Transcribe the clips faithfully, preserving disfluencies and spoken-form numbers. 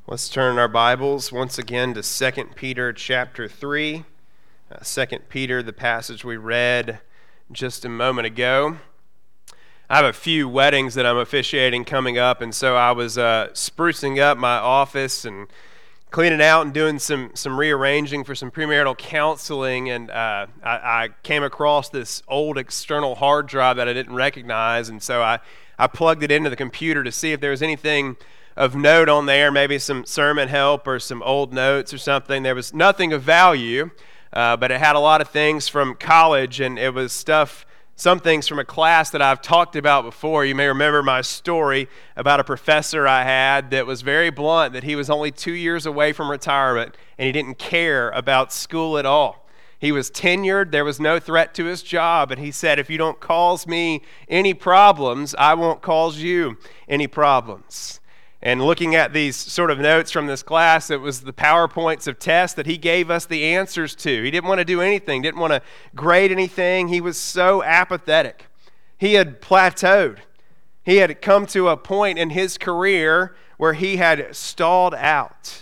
Let's turn our Bibles once again to Second Peter chapter three. Uh, Second Peter, the passage we read just a moment ago. I have a few weddings that I'm officiating coming up, and so I was uh, sprucing up my office and cleaning out and doing some, some rearranging for some premarital counseling, and uh, I, I came across this old external hard drive that I didn't recognize, and so I, I plugged it into the computer to see if there was anything of note on there, maybe some sermon help or some old notes or something. There was nothing of value, uh, but it had a lot of things from college, and it was stuff, some things from a class that I've talked about before. You may remember my story about a professor I had that was very blunt, that he was only two years away from retirement, and he didn't care about school at all. He was tenured, there was no threat to his job, and he said, if you don't cause me any problems, I won't cause you any problems. And looking at these sort of notes from this class, it was the PowerPoints of tests that he gave us the answers to. He didn't want to do anything, didn't want to grade anything. He was so apathetic. He had plateaued. He had come to a point in his career where he had stalled out.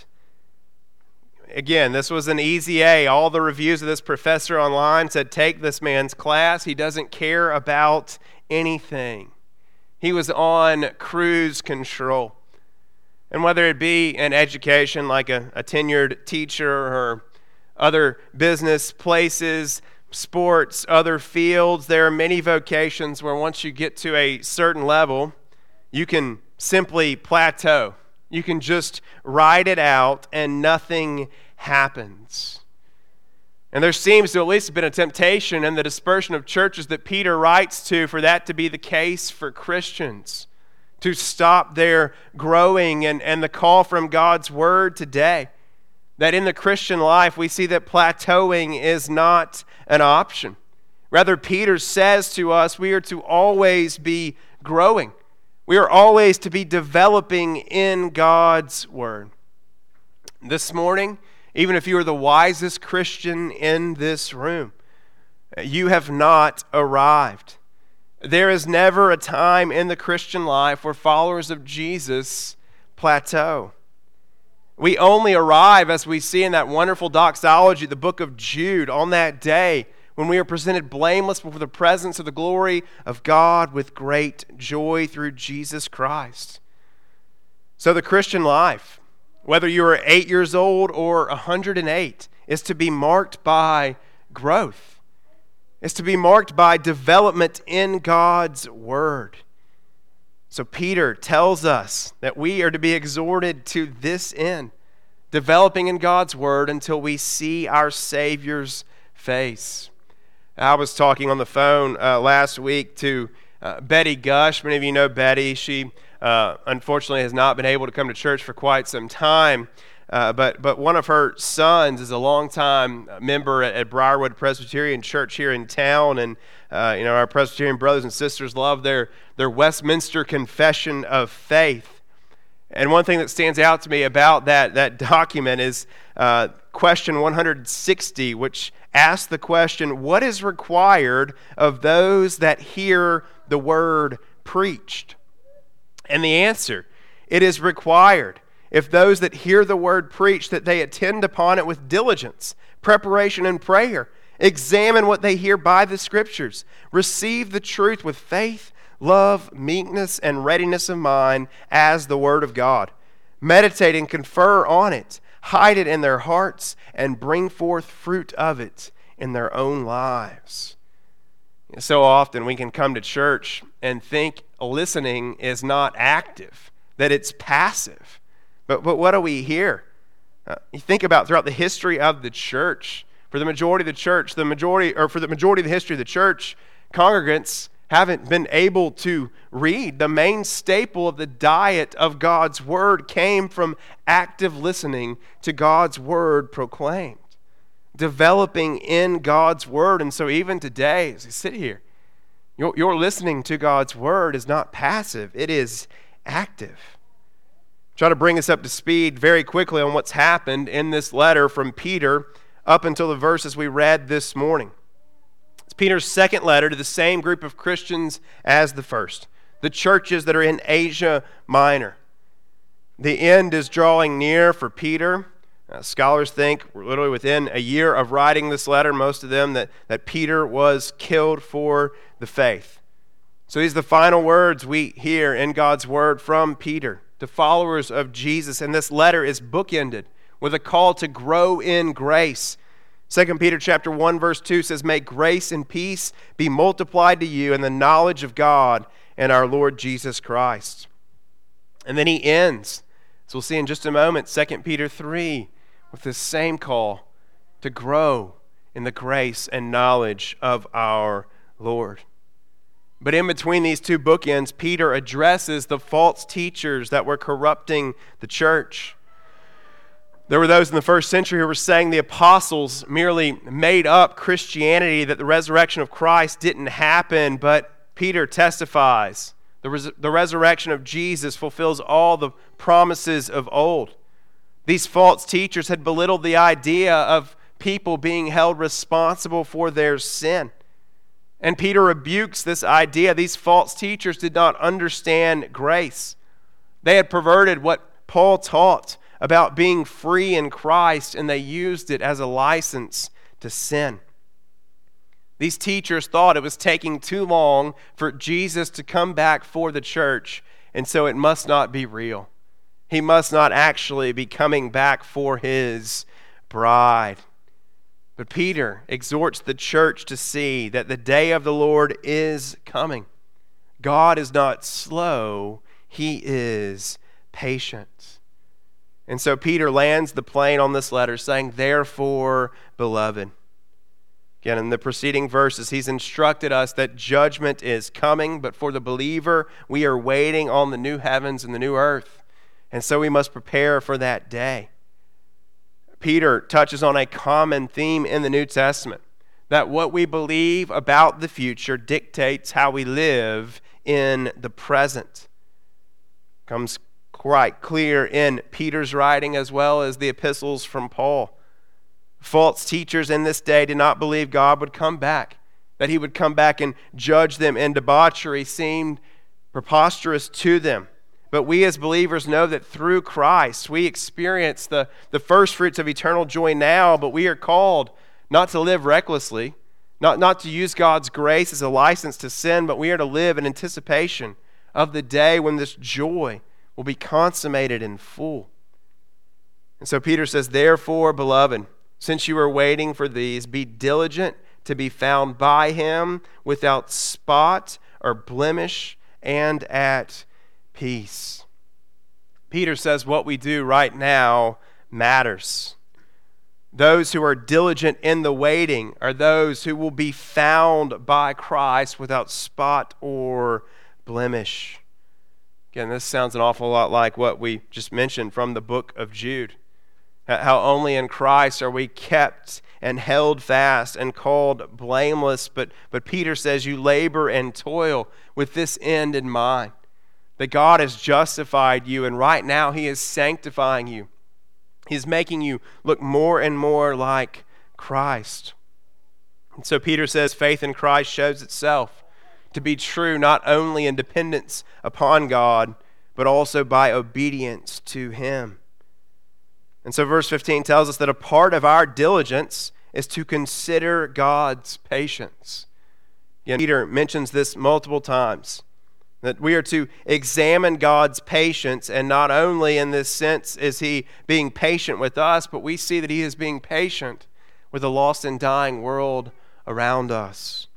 Again, this was an easy A. All the reviews of this professor online said, take this man's class. He doesn't care about anything. He was on cruise control. And whether it be in education, like a, a tenured teacher, or other business places, sports, other fields, there are many vocations where once you get to a certain level, you can simply plateau. You can just ride it out and nothing happens. And there seems to at least have been a temptation in the dispersion of churches that Peter writes to for that to be the case for Christians, to stop their growing, and, and the call from God's Word today, that in the Christian life we see that plateauing is not an option. Rather, Peter says to us we are to always be growing. We are always to be developing in God's Word. This morning, even if you are the wisest Christian in this room, you have not arrived. There is never a time in the Christian life where followers of Jesus plateau. We only arrive, as we see in that wonderful doxology, the book of Jude, on that day when we are presented blameless before the presence of the glory of God with great joy through Jesus Christ. So the Christian life, whether you are eight years old or one hundred eight, is to be marked by growth. Is to be marked by development in God's Word. So Peter tells us that we are to be exhorted to this end, developing in God's Word until we see our Savior's face. I was talking on the phone uh, last week to uh, Betty Gush. Many of you know Betty. She uh, unfortunately has not been able to come to church for quite some time. Uh, but but one of her sons is a longtime member at, at Briarwood Presbyterian Church here in town, and uh, you know our Presbyterian brothers and sisters love their their Westminster Confession of Faith. And one thing that stands out to me about that that document is uh, question one hundred sixty, which asks the question, "What is required of those that hear the word preached?" And the answer, it is required, if those that hear the word preached, that they attend upon it with diligence, preparation, and prayer, examine what they hear by the Scriptures, receive the truth with faith, love, meekness, and readiness of mind as the Word of God, meditate and confer on it, hide it in their hearts, and bring forth fruit of it in their own lives. So often we can come to church and think listening is not active, that it's passive. But, but what do we hear? Uh, you think about throughout the history of the church, for the majority of the church, the majority, or for the majority of the history of the church, congregants haven't been able to read. The main staple of the diet of God's Word came from active listening to God's Word proclaimed, developing in God's Word. And so even today, as I sit here, your, your listening to God's Word is not passive, it is active. Try to bring us up to speed very quickly on what's happened in this letter from Peter up until the verses we read this morning. It's Peter's second letter to the same group of Christians as the first, the churches that are in Asia Minor. The end is drawing near for Peter. Uh, scholars think we're literally within a year of writing this letter, most of them, that, that Peter was killed for the faith. So these are the final words we hear in God's word from Peter to followers of Jesus. And this letter is bookended with a call to grow in grace. Second Peter chapter one, verse two says, "May grace and peace be multiplied to you in the knowledge of God and our Lord Jesus Christ." And then he ends, as we'll see in just a moment, Second Peter three, with this same call to grow in the grace and knowledge of our Lord. But in between these two bookends, Peter addresses the false teachers that were corrupting the church. There were those in the first century who were saying the apostles merely made up Christianity, that the resurrection of Christ didn't happen, but Peter testifies the, res- the resurrection of Jesus fulfills all the promises of old. These false teachers had belittled the idea of people being held responsible for their sin. And Peter rebukes this idea. These false teachers did not understand grace. They had perverted what Paul taught about being free in Christ, and they used it as a license to sin. These teachers thought it was taking too long for Jesus to come back for the church, and so it must not be real. He must not actually be coming back for his bride. But Peter exhorts the church to see that the day of the Lord is coming. God is not slow, he is patient. And so Peter lands the plane on this letter saying, "Therefore, beloved." Again, in the preceding verses, he's instructed us that judgment is coming, but for the believer, we are waiting on the new heavens and the new earth. And so we must prepare for that day. Peter touches on a common theme in the New Testament, that what we believe about the future dictates how we live in the present. Comes quite clear in Peter's writing as well as the epistles from Paul. False teachers in this day did not believe God would come back, that he would come back and judge them, and debauchery seemed preposterous to them. But we as believers know that through Christ we experience the, the first fruits of eternal joy now, but we are called not to live recklessly, not, not to use God's grace as a license to sin, but we are to live in anticipation of the day when this joy will be consummated in full. And so Peter says, "Therefore, beloved, since you are waiting for these, be diligent to be found by him without spot or blemish and at peace." Peter says what we do right now matters. Those who are diligent in the waiting are those who will be found by Christ without spot or blemish. Again, this sounds an awful lot like what we just mentioned from the book of Jude. How only in Christ are we kept and held fast and called blameless. But, but Peter says you labor and toil with this end in mind, that God has justified you, and right now he is sanctifying you. He's making you look more and more like Christ. And so Peter says faith in Christ shows itself to be true not only in dependence upon God, but also by obedience to him. And so verse fifteen tells us that a part of our diligence is to consider God's patience. Again, Peter mentions this multiple times, that we are to examine God's patience, and not only in this sense is he being patient with us, but we see that he is being patient with a lost and dying world around us.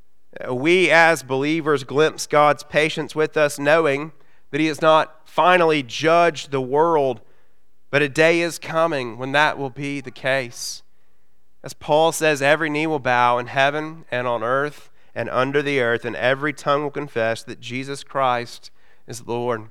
We as believers glimpse God's patience with us, knowing that he has not finally judged the world, but a day is coming when that will be the case. As Paul says, every knee will bow in heaven and on earth and under the earth, and every tongue will confess that Jesus Christ is Lord.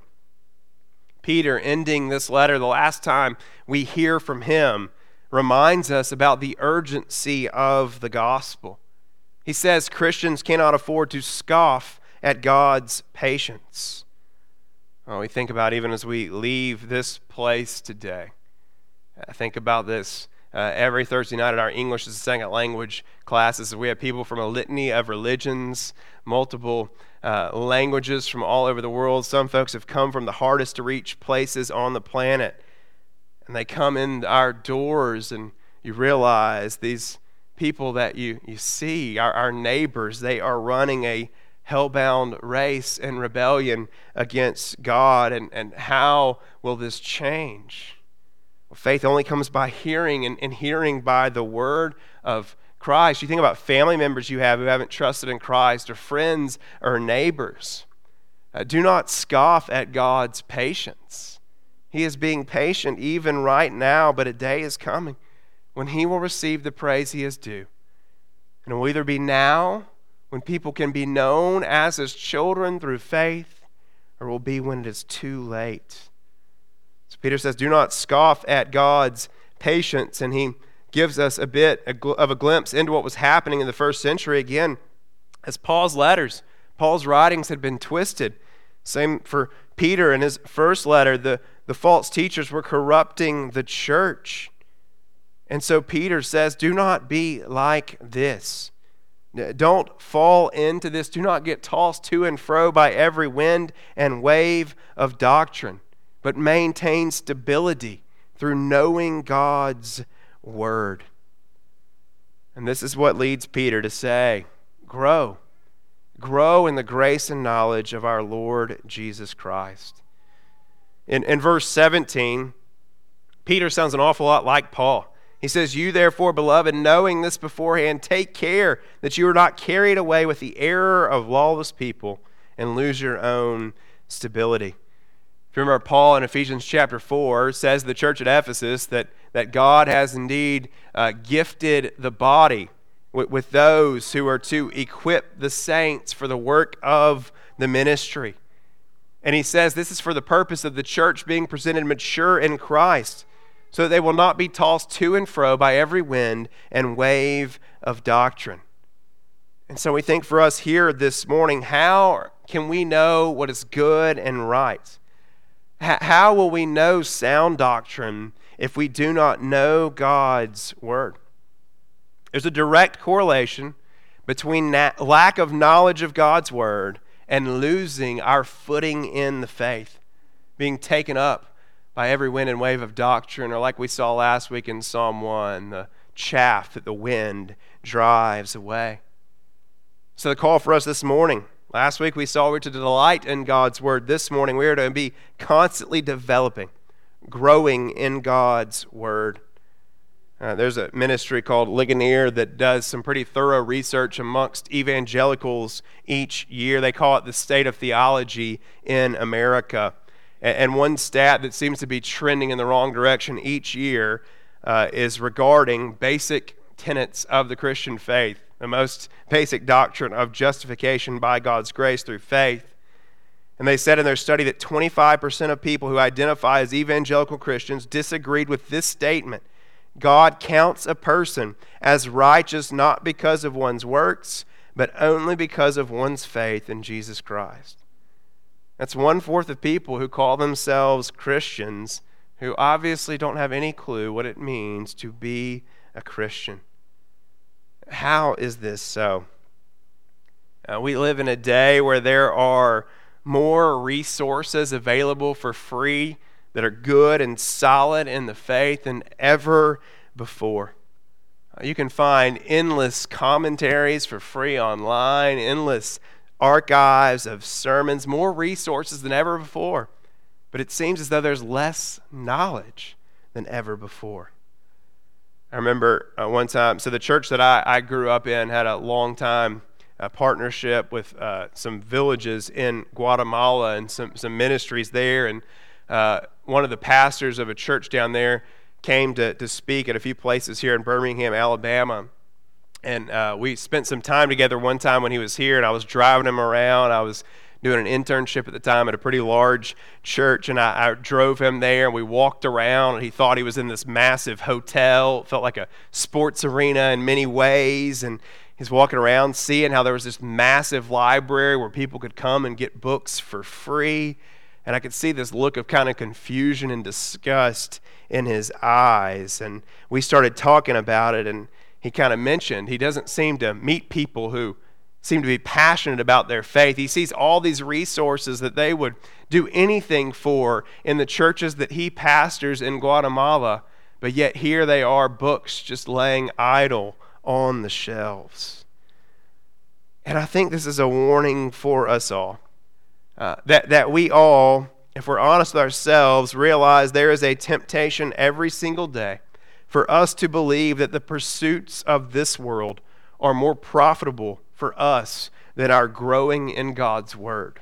Peter, ending this letter, the last time we hear from him, reminds us about the urgency of the gospel. He says Christians cannot afford to scoff at God's patience. Oh, we think about even as we leave this place today. I think about this uh, every Thursday night at our English as a second language classes. We have people from a litany of religions, multiple uh, languages from all over the world. Some folks have come from the hardest to reach places on the planet. And they come in our doors, and you realize these people that you, you see, our, our neighbors, they are running a hellbound race in rebellion against God. And, and how will this change? Well, faith only comes by hearing, and, and hearing by the word of Christ. You think about family members you have who haven't trusted in Christ, or friends or neighbors. Uh, do not scoff at God's patience. He is being patient even right now, but a day is coming when he will receive the praise he is due. And it will either be now, when people can be known as his children through faith, or it will be when it is too late. So Peter says, do not scoff at God's patience, and he gives us a bit of a glimpse into what was happening in the first century. Again, as Paul's letters, Paul's writings had been twisted. Same for Peter in his first letter. The, the false teachers were corrupting the church. And so Peter says, do not be like this. Don't fall into this. Do not get tossed to and fro by every wind and wave of doctrine, but maintain stability through knowing God's word. And this is what leads Peter to say, grow. Grow in the grace and knowledge of our Lord Jesus Christ. In, in verse seventeen, Peter sounds an awful lot like Paul. He says, you therefore, beloved, knowing this beforehand, take care that you are not carried away with the error of lawless people and lose your own stability. If you remember, Paul in Ephesians chapter four says to the church at Ephesus that, that God has indeed uh, gifted the body with, with those who are to equip the saints for the work of the ministry. And he says this is for the purpose of the church being presented mature in Christ, so that they will not be tossed to and fro by every wind and wave of doctrine. And so we think for us here this morning, how can we know what is good and right? How will we know sound doctrine if we do not know God's word? There's a direct correlation between that lack of knowledge of God's word and losing our footing in the faith, being taken up by every wind and wave of doctrine, or like we saw last week in Psalm one, the chaff that the wind drives away. So the call for us this morning, last week we saw we're to delight in God's word. This morning we are to be constantly developing, growing in God's word. Uh, there's a ministry called Ligonier that does some pretty thorough research amongst evangelicals each year. They call it the state of theology in America. And one stat that seems to be trending in the wrong direction each year uh, is regarding basic tenets of the Christian faith, the most basic doctrine of justification by God's grace through faith. And they said in their study that twenty-five percent of people who identify as evangelical Christians disagreed with this statement. God counts a person as righteous not because of one's works, but only because of one's faith in Jesus Christ. That's one-fourth of people who call themselves Christians who obviously don't have any clue what it means to be a Christian. How is this so? Uh, we live in a day where there are more resources available for free that are good and solid in the faith than ever before. Uh, you can find endless commentaries for free online, endless archives of sermons, more resources than ever before. But it seems as though there's less knowledge than ever before. I remember uh, one time, so the church that I, I grew up in had a long time uh, partnership with uh, some villages in Guatemala and some, some ministries there. And uh, one of the pastors of a church down there came to, to speak at a few places here in Birmingham, Alabama. And uh, we spent some time together one time when he was here, and I was driving him around. I was doing an internship at the time at a pretty large church, and I, I drove him there, and we walked around, and he thought he was in this massive hotel. It felt like a sports arena in many ways, and he's walking around seeing how there was this massive library where people could come and get books for free. And I could see this look of kind of confusion and disgust in his eyes. And we started talking about it, and he kind of mentioned he doesn't seem to meet people who seem to be passionate about their faith. He sees all these resources that they would do anything for in the churches that he pastors in Guatemala, but yet here they are, books just laying idle on the shelves. And I think this is a warning for us all, uh, that, that we all, if we're honest with ourselves, realize there is a temptation every single day for us to believe that the pursuits of this world are more profitable for us than our growing in God's Word.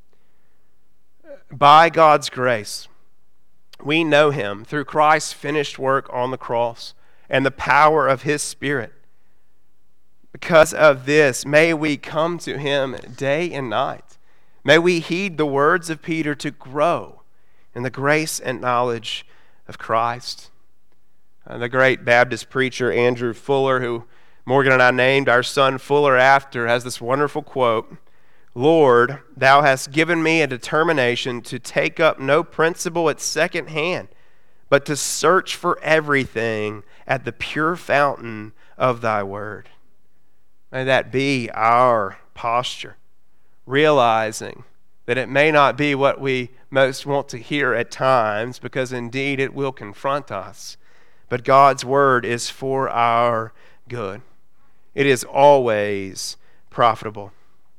By God's grace, we know Him through Christ's finished work on the cross and the power of His Spirit. Because of this, may we come to Him day and night. May we heed the words of Peter to grow in the grace and knowledge of Christ. Uh, the great Baptist preacher Andrew Fuller, who Morgan and I named our son Fuller after, has this wonderful quote: "Lord, thou hast given me a determination to take up no principle at second hand, but to search for everything at the pure fountain of thy word." May that be our posture, realizing that it may not be what we most want to hear at times, because indeed it will confront us, but God's word is for our good. It is always profitable.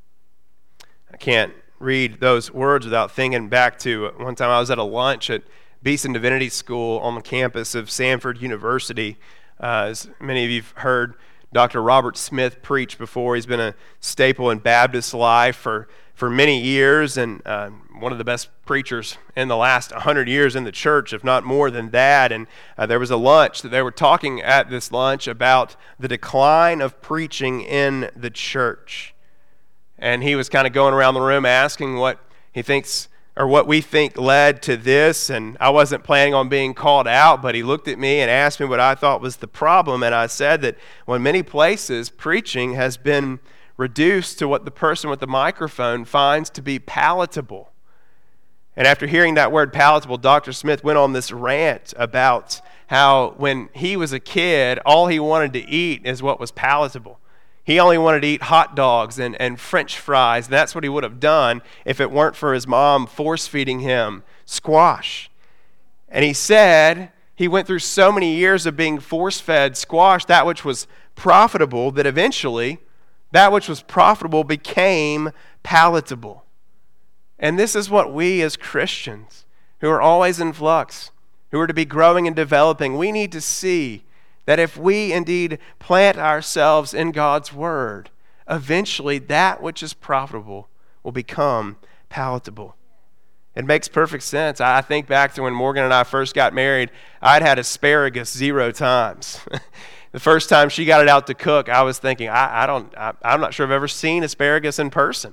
I can't read those words without thinking back to one time I was at a lunch at Beeson Divinity School on the campus of Samford University. Uh, as many of you have heard Doctor Robert Smith preach before. He's been a staple in Baptist life for, for many years, and uh, one of the best preachers in the last one hundred years in the church, if not more than that. And uh, there was a lunch that they were talking at this lunch about the decline of preaching in the church. And he was kind of going around the room asking what he thinks, or what we think led to this. And I wasn't planning on being called out, but he looked at me and asked me what I thought was the problem. And I said that, well, in many places, preaching has been reduced to what the person with the microphone finds to be palatable. And after hearing that word palatable, Doctor Smith went on this rant about how when he was a kid, all he wanted to eat is what was palatable. He only wanted to eat hot dogs and, and French fries. And that's what he would have done if it weren't for his mom force-feeding him squash. And he said he went through so many years of being force-fed squash, that which was profitable, that eventually that which was profitable became palatable. And this is what we as Christians, who are always in flux, who are to be growing and developing, we need to see that if we indeed plant ourselves in God's Word, eventually that which is profitable will become palatable. It makes perfect sense. I think back to when Morgan and I first got married, I'd had asparagus zero times. The first time she got it out to cook, I was thinking, I, I don't, I, I'm not sure I've ever seen asparagus in person.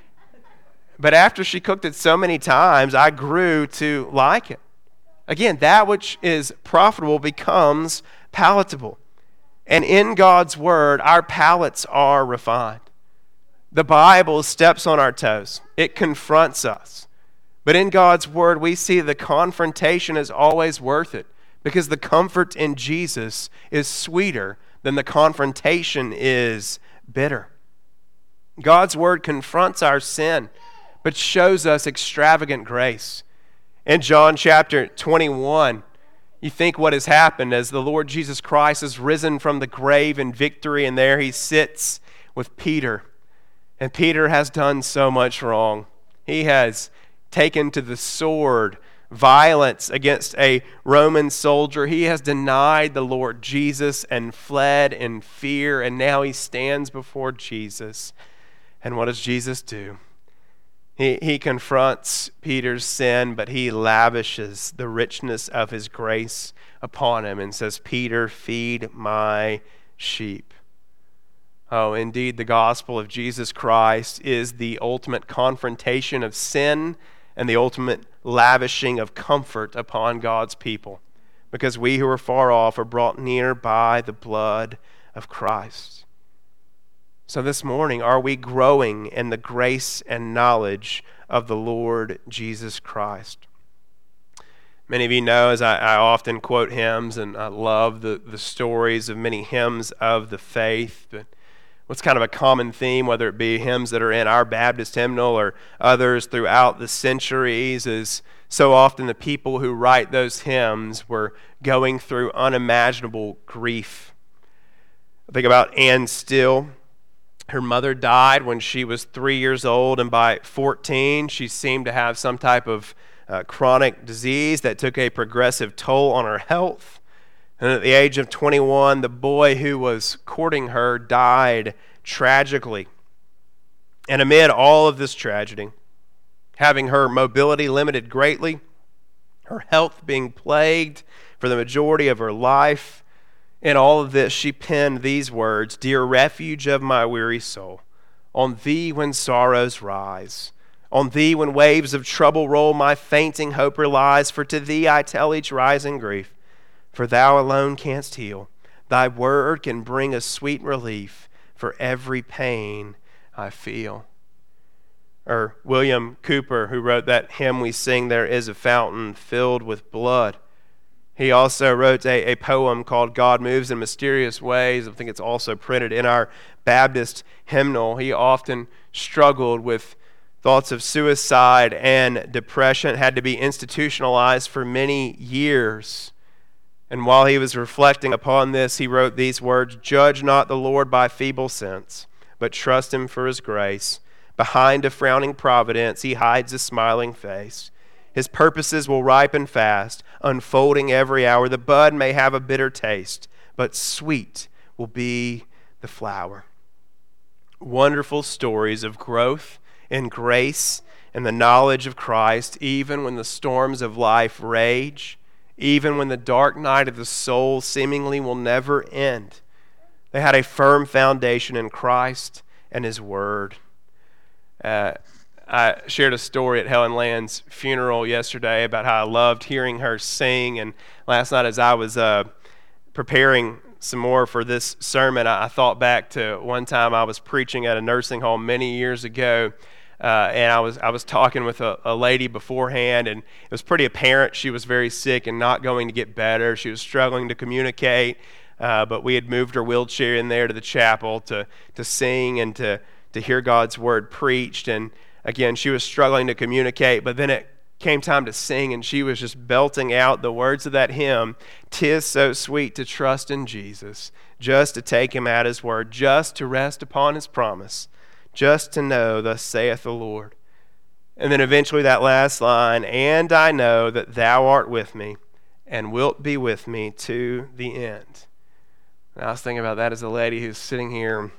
But after she cooked it so many times, I grew to like it. Again, that which is profitable becomes palatable. And in God's Word, our palates are refined. The Bible steps on our toes. It confronts us. But in God's Word, we see the confrontation is always worth it, because the comfort in Jesus is sweeter than the confrontation is bitter. God's Word confronts our sin, but shows us extravagant grace. In John chapter twenty-one, you think what has happened as the Lord Jesus Christ has risen from the grave in victory, and there he sits with Peter. And Peter has done so much wrong. He has taken to the sword, violence against a Roman soldier. He has denied the Lord Jesus and fled in fear, and now he stands before Jesus. And what does Jesus do? He, he confronts Peter's sin, but he lavishes the richness of his grace upon him and says, "Peter, feed my sheep." Oh, indeed, the gospel of Jesus Christ is the ultimate confrontation of sin and the ultimate lavishing of comfort upon God's people, because we who are far off are brought near by the blood of Christ. So this morning, are we growing in the grace and knowledge of the Lord Jesus Christ? Many of you know, as I, I often quote hymns, and I love the, the stories of many hymns of the faith, but What's kind of a common theme, whether it be hymns that are in our Baptist hymnal or others throughout the centuries, is so often the people who write those hymns were going through unimaginable grief. Think about Anne Still. Her mother died when she was three years old, and by fourteen, she seemed to have some type of uh, chronic disease that took a progressive toll on her health. And at the age of twenty-one, the boy who was courting her died tragically. And amid all of this tragedy, having her mobility limited greatly, her health being plagued for the majority of her life, in all of this, she penned these words, "Dear refuge of my weary soul, on thee when sorrows rise, on thee when waves of trouble roll, my fainting hope relies. For to thee I tell each rising grief, for thou alone canst heal. Thy word can bring a sweet relief for every pain I feel." Or William Cooper, who wrote that hymn we sing, "There is a fountain filled with blood." He also wrote a, a poem called "God Moves in Mysterious Ways." I think it's also printed in our Baptist hymnal. He often struggled with thoughts of suicide and depression, had to be institutionalized for many years. And while he was reflecting upon this, he wrote these words, "Judge not the Lord by feeble sense, but trust him for his grace. Behind a frowning providence, he hides a smiling face. His purposes will ripen fast, unfolding every hour. The bud may have a bitter taste, but sweet will be the flower." Wonderful stories of growth and grace and the knowledge of Christ, even when the storms of life rage, even when the dark night of the soul seemingly will never end. They had a firm foundation in Christ and His Word. Uh, I shared a story at Helen Land's funeral yesterday about how I loved hearing her sing, and last night as I was uh, preparing some more for this sermon, I, I thought back to one time I was preaching at a nursing home many years ago, uh, and I was I was talking with a, a lady beforehand, and it was pretty apparent she was very sick and not going to get better. She was struggling to communicate, uh, but we had moved her wheelchair in there to the chapel to to sing and to to hear God's word preached. And again, she was struggling to communicate, but then it came time to sing, and she was just belting out the words of that hymn, "'Tis so sweet to trust in Jesus, just to take him at his word, just to rest upon his promise, just to know, thus saith the Lord." And then eventually that last line, "And I know that thou art with me, and wilt be with me to the end." And I was thinking about that as a lady who's sitting here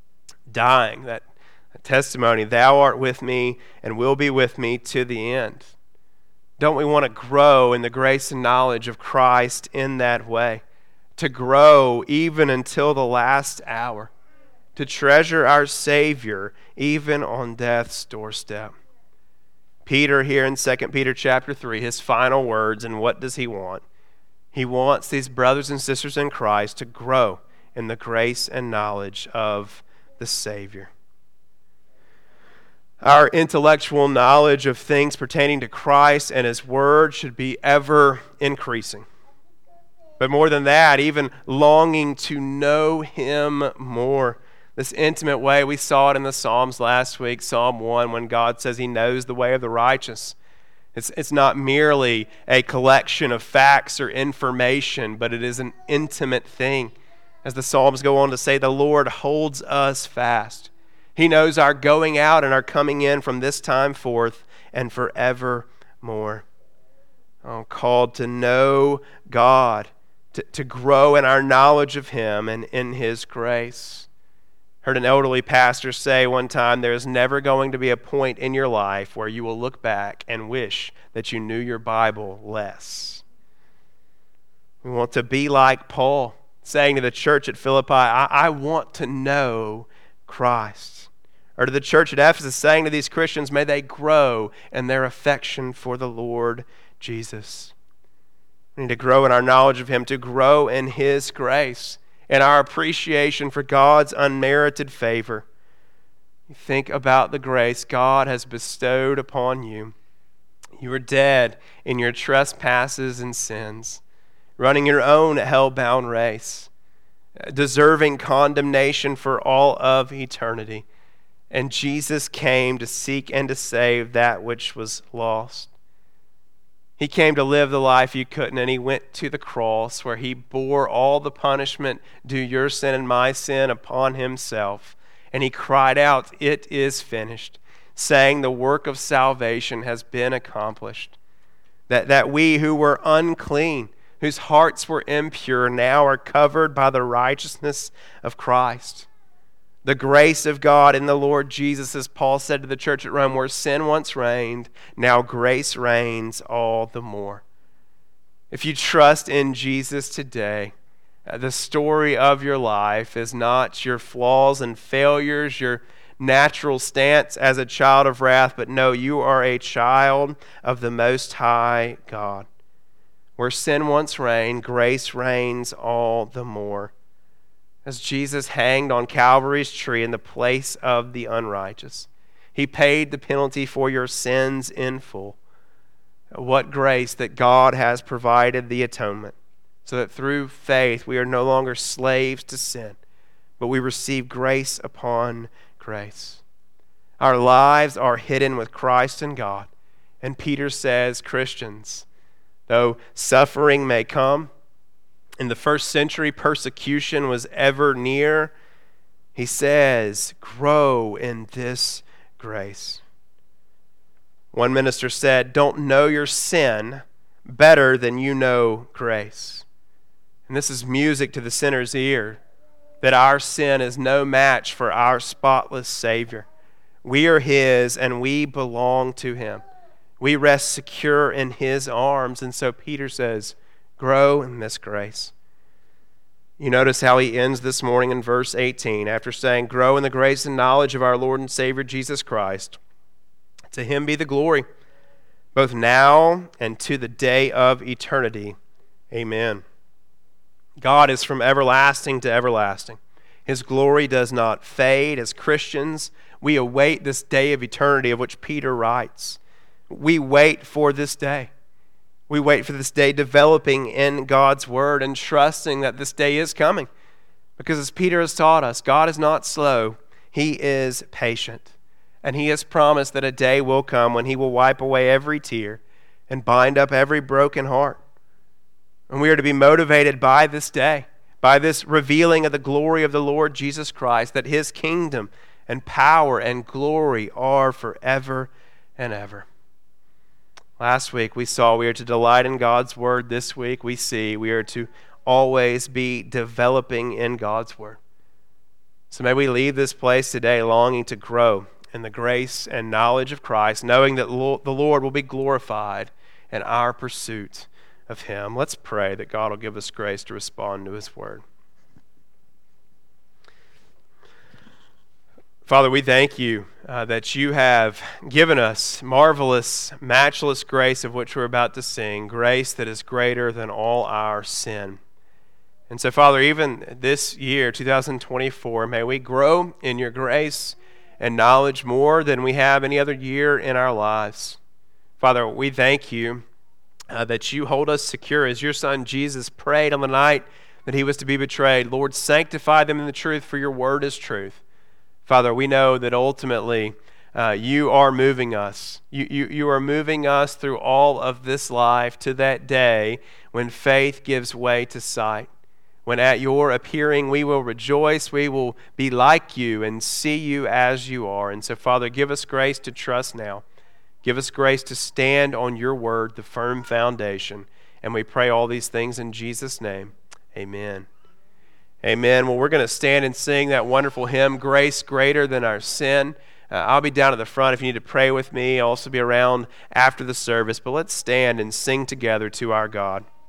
dying, that testimony, "Thou art with me and will be with me to the end." Don't we want to grow in the grace and knowledge of Christ in that way? To grow even until the last hour. To treasure our Savior even on death's doorstep. Peter here in Second Peter chapter three, his final words, and what does he want? He wants these brothers and sisters in Christ to grow in the grace and knowledge of the Savior. Our intellectual knowledge of things pertaining to Christ and His Word should be ever increasing. But more than that, even longing to know Him more. This intimate way, we saw it in the Psalms last week, Psalm one, when God says He knows the way of the righteous. It's, it's not merely a collection of facts or information, but it is an intimate thing. As the Psalms go on to say, the Lord holds us fast. He knows our going out and our coming in from this time forth and forevermore. Oh, called to know God, to, to grow in our knowledge of Him and in His grace. Heard an elderly pastor say one time, there is never going to be a point in your life where you will look back and wish that you knew your Bible less. We want to be like Paul, saying to the church at Philippi, I, I want to know Christ. Or to the church at Ephesus, saying to these Christians, may they grow in their affection for the Lord Jesus. We need to grow in our knowledge of Him, to grow in His grace and our appreciation for God's unmerited favor. You think about the grace God has bestowed upon you. You were dead in your trespasses and sins, running your own hell-bound race. deserving condemnation for all of eternity. And Jesus came to seek and to save that which was lost. He came to live the life you couldn't, and he went to the cross where he bore all the punishment due your sin and my sin upon himself. And he cried out, "It is finished," saying the work of salvation has been accomplished. That, that we who were unclean, whose hearts were impure, now are covered by the righteousness of Christ. The grace of God in the Lord Jesus, as Paul said to the church at Rome, where sin once reigned, now grace reigns all the more. If you trust in Jesus today, uh, the story of your life is not your flaws and failures, your natural stance as a child of wrath, but no, you are a child of the Most High God. Where sin once reigned, grace reigns all the more. As Jesus hanged on Calvary's tree in the place of the unrighteous, he paid the penalty for your sins in full. What grace that God has provided the atonement, so that through faith we are no longer slaves to sin, but we receive grace upon grace. Our lives are hidden with Christ in God. And Peter says, Christians, though suffering may come, in the first century persecution was ever near, he says, grow in this grace. One minister said, don't know your sin better than you know grace. And this is music to the sinner's ear, that our sin is no match for our spotless Savior. We are his and we belong to him. We rest secure in his arms. And so Peter says, grow in this grace. You notice how he ends this morning in verse eighteen, after saying, grow in the grace and knowledge of our Lord and Savior Jesus Christ. To him be the glory, both now and to the day of eternity. Amen. God is from everlasting to everlasting. His glory does not fade. As Christians, we await this day of eternity of which Peter writes. We wait for this day. We wait for this day developing in God's word and trusting that this day is coming. Because as Peter has taught us, God is not slow. He is patient. And he has promised that a day will come when he will wipe away every tear and bind up every broken heart. And we are to be motivated by this day, by this revealing of the glory of the Lord Jesus Christ, that his kingdom and power and glory are forever and ever. Last week we saw we are to delight in God's word. This week we see we are to always be developing in God's word. So may we leave this place today longing to grow in the grace and knowledge of Christ, knowing that the Lord will be glorified in our pursuit of him. Let's pray that God will give us grace to respond to his word. Father, we thank you uh, that you have given us marvelous, matchless grace of which we're about to sing, grace that is greater than all our sin. And so, Father, even this year, two thousand twenty-four, may we grow in your grace and knowledge more than we have any other year in our lives. Father, we thank you uh, that you hold us secure as your Son Jesus prayed on the night that he was to be betrayed. Lord, sanctify them in the truth, for your word is truth. Father, we know that ultimately uh, you are moving us. You, you, you are moving us through all of this life to that day when faith gives way to sight. When at your appearing we will rejoice, we will be like you and see you as you are. And so, Father, give us grace to trust now. Give us grace to stand on your word, the firm foundation. And we pray all these things in Jesus' name. Amen. Amen. Well, we're going to stand and sing that wonderful hymn, Grace Greater Than Our Sin. Uh, I'll be down at the front if you need to pray with me. I'll also be around after the service. But let's stand and sing together to our God.